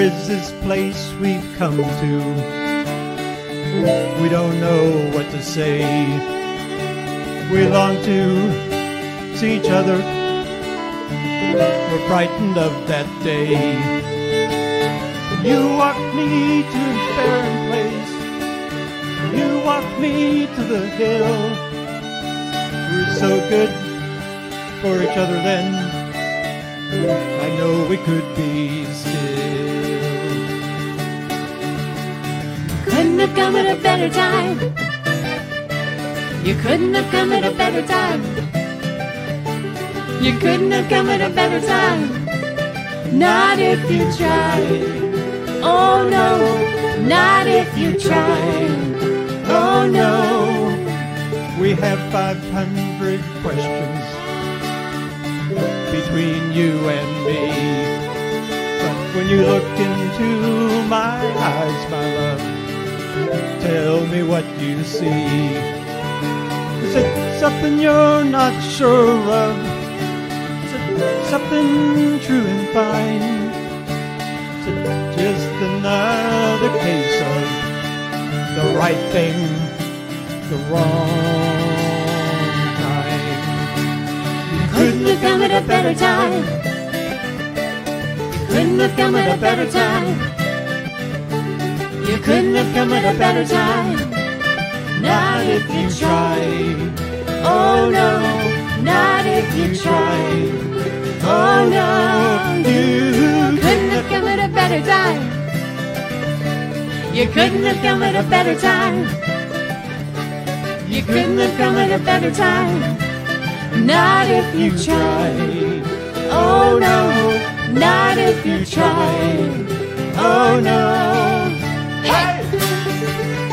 is this place we've come to? We don't know what to say. We long to see each other. We're frightened of that day. You walked me to this barren place. You walked me to the hill. We were so good for each other then. I know we could be still. Couldn't have come at a better time. You couldn't have come at a better time. You couldn't have come at a better time. Not if you tried. Oh no, not if you tried. Oh no. We have 500 questions between you and me. But when you look into my eyes, my love, tell me what you see. Is it something you're not sure of? Is it something true and fine? Is it just another case of the right thing, the wrong time? You couldn't have come at a better time. Couldn't have come at a better time. You couldn't have come at a better time. Not if you tried. Oh no, not if you tried. Oh no, you couldn't have come at a better time. You couldn't have come at a better time. You couldn't have come at a better time. Not if you tried. Oh no, not if you tried. Oh no. Hey!